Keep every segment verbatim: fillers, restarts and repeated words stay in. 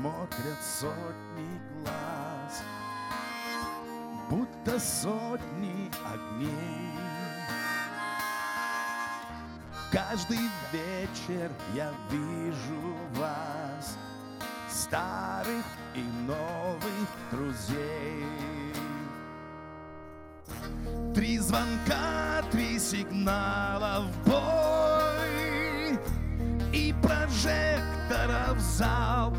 смотрят сотни глаз, будто сотни огней. Каждый вечер я вижу вас, старых и новых друзей. Три звонка, три сигнала в бой и прожекторов зал.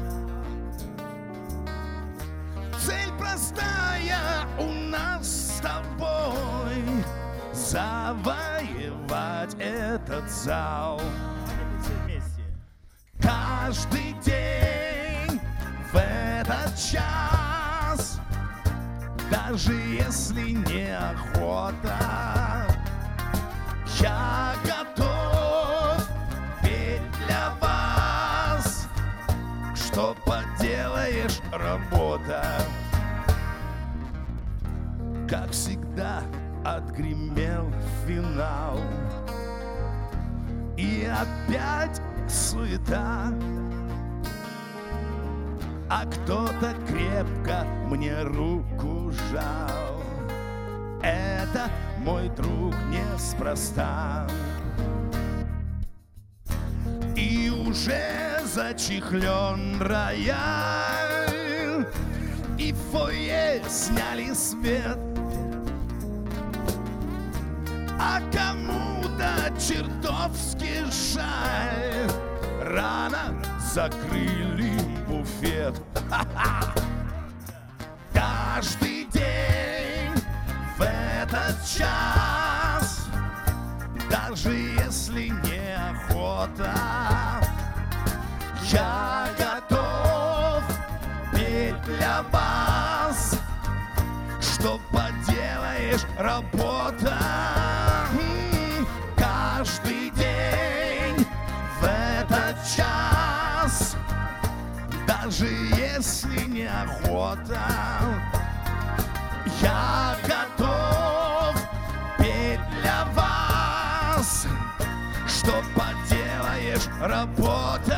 Цель простая у нас с тобой — завоевать этот зал. Каждый день в этот час, даже если неохота, я готов петь для вас. Что поделаешь, работа. Как всегда отгремел финал, и опять суета. А кто-то крепко мне руку жал. Это, мой друг, неспроста. И уже зачехлен рояль, и в фойе сняли свет. А кому-то чертовски жаль, рано закрыли буфет. Ха-ха! Каждый день в этот час, даже если неохота, я готов петь для вас. Что поделаешь, работа. Каждый день в этот час, даже если неохота, я готов петь для вас. Что поделаешь, работа.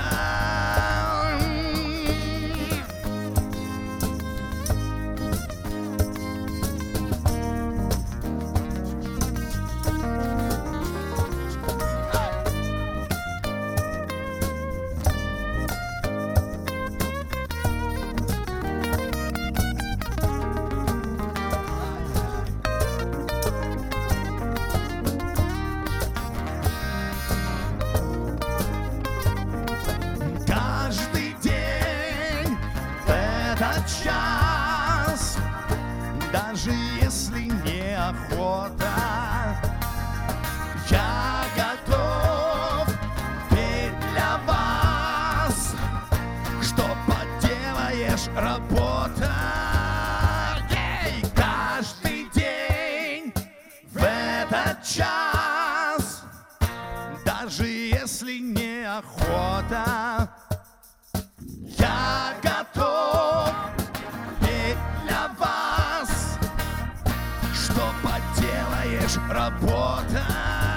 Час, даже если неохота, я готов петь для вас. Что поделаешь, работа. Ей! Каждый день в этот час, даже если неохота, я готов петь для вас. Что поделаешь, работа.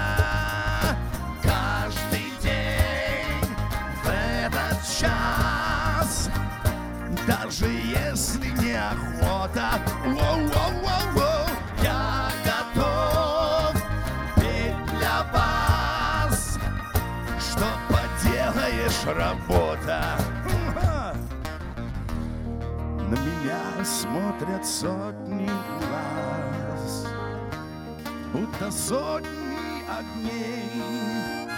Каждый день в этот час, даже если неохота, воу-воу-воу-воу, я готов петь для вас. Что поделаешь, работа. На меня смотрят сотни глаз, будто сотни огней.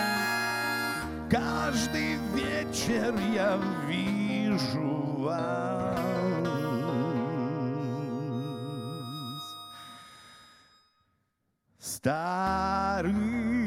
Каждый вечер я вижу вас, старый